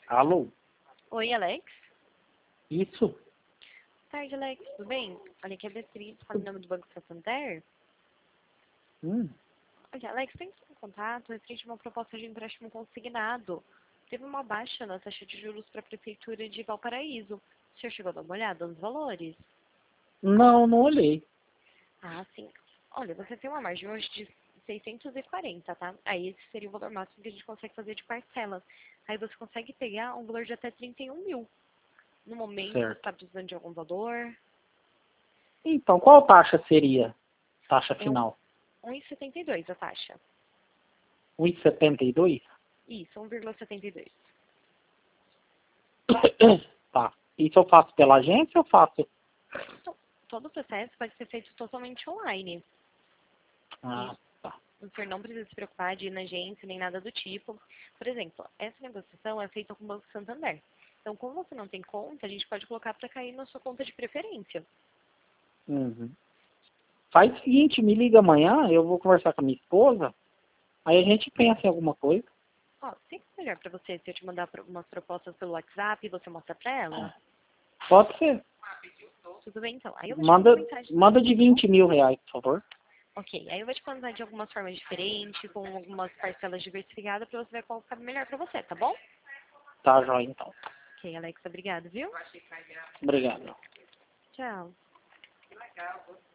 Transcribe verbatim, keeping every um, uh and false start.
Alô? Oi, Alex. Isso? Boa tarde, Alex. Tudo bem? Olha, aqui é a Beatriz, fala em nome do Banco Santander. Hum. Olha, Alex, tem que em contato referente a uma proposta de empréstimo consignado. Teve uma baixa na taxa de juros para a Prefeitura de Valparaíso. O senhor chegou a dar uma olhada nos valores? Não, não olhei. Ah, sim. Olha, você tem uma margem hoje de seiscentos e quarenta, tá? Aí esse seria o valor máximo que a gente consegue fazer de parcelas. Aí você consegue pegar um valor de até trinta e um mil. No momento, você Certo. está precisando de algum valor? Então, qual taxa seria? Taxa É um final? um vírgula setenta e dois a taxa. um vírgula setenta e dois? Isso, um vírgula setenta e dois. Tá. Isso eu faço pela agência ou faço? Então, todo o processo pode ser feito totalmente online. E Ah, tá. o senhor não precisa se preocupar de ir na agência nem nada do tipo. Por exemplo, essa negociação é feita com o Banco Santander. Então, como você não tem conta, a gente pode colocar para cair na sua conta de preferência. Uhum. Faz o seguinte, me liga amanhã, eu vou conversar com a minha esposa, aí a gente pensa em alguma coisa. Ó, sempre melhor para você se eu te mandar pro- umas propostas pelo WhatsApp e você mostra para ela. Pode ser. Tudo bem, então. Aí eu vou te mandar Manda, mensagem. manda de vinte mil reais, por favor. Ok, aí eu vou te mandar de algumas formas diferentes, com algumas parcelas diversificadas, para você ver qual fica melhor para você, tá bom? Tá, joia, então. Ok, Alexa, obrigado, viu? Obrigado. Tchau.